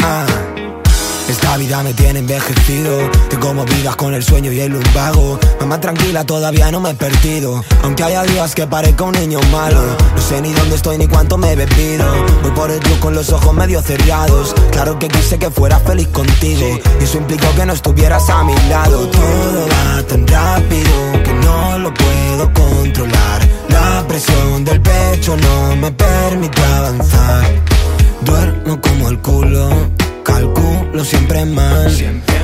Esta vida me tiene envejecido. Tengo movidas con el sueño y el lumbago. Mamá tranquila, todavía no me he perdido. Aunque haya días que parezca un niño malo. No sé ni dónde estoy ni cuánto me he bebido. Voy por el club con los ojos medio cerrados. Claro que quise que fuera feliz contigo, y eso implicó que no estuvieras a mi lado. Todo va tan rápido que no lo puedo controlar. La presión del pecho no me permite avanzar. Duermo como el culo, calculo siempre mal.